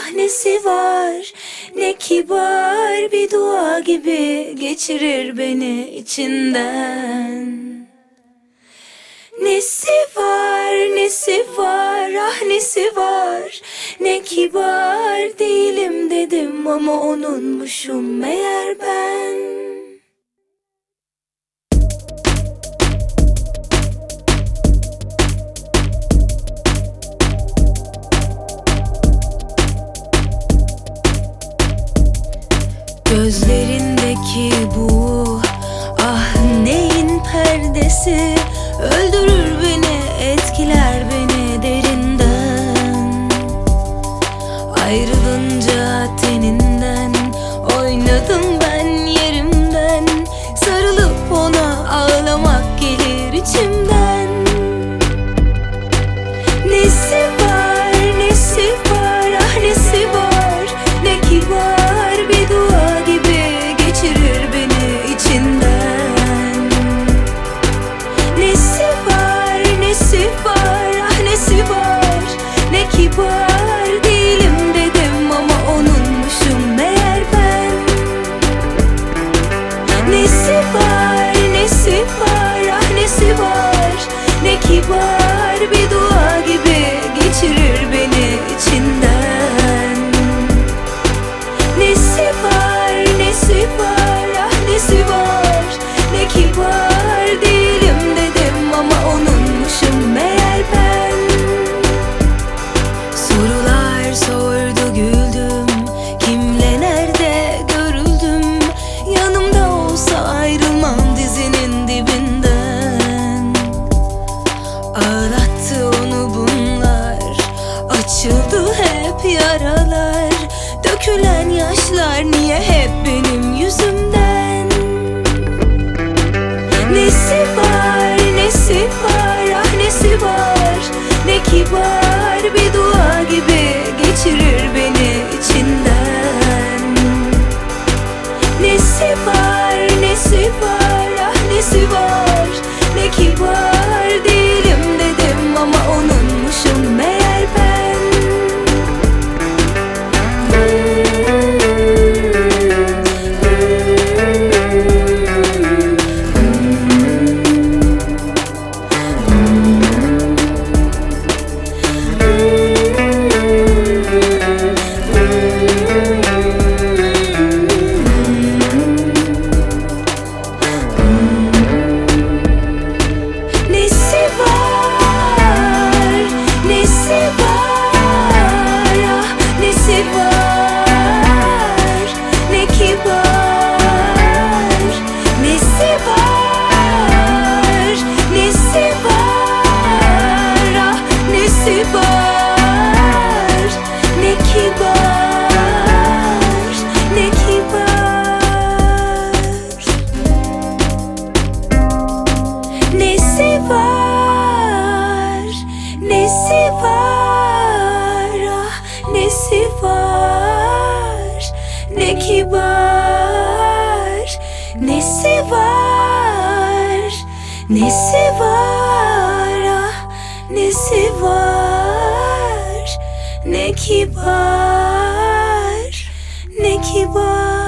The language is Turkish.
ah nesi var, ne kibar bir dua gibi geçirir beni içinden. Nesi var, nesi var, ah nesi var, ne kibar değilim dedim ama onunmuşum meğer ben. Gözlerindeki bu ah neyin perdesi, öldürür beni, etkiler beni derinden. Ayrılınca teninden oynadım ben yerimden, sarılıp ona ağlamak gelir içimden. Nesi var, nesi var, ah nesi var, ne kibar bir dua gibi geçirir beni içinden. Nesi var, nesi var, ah nesi var, ne kibar değilim dedim ama onunmuşum meğer ben. Nesi var, nesi var, ah nesi var, ne kibar bir dua gibi geçirir beni içinden. Nesi var, nesi var, ah nesi var, ne kibar değilim dedim ama onunmuşum meğer ben. Sorular sordu güldüm, kimle nerede görüldüm, yanımda olsa ayrılmam dizinin dibinden. Ağlattı onu bunlar, açıldı hep yaralar, dökülen yaşlar niye hep benim yüzümden. Nesi var, nesi var, ah nesi var, ne kibar bir dua gibi geçirir beni içinden. Nesi var, nesi var, ah nesi var, ne kibar değilim dedim ama onunmuşum meğer ben. Ne kibar, nesi var, nesi var, ah nesi var, ne kibar, ne kibar.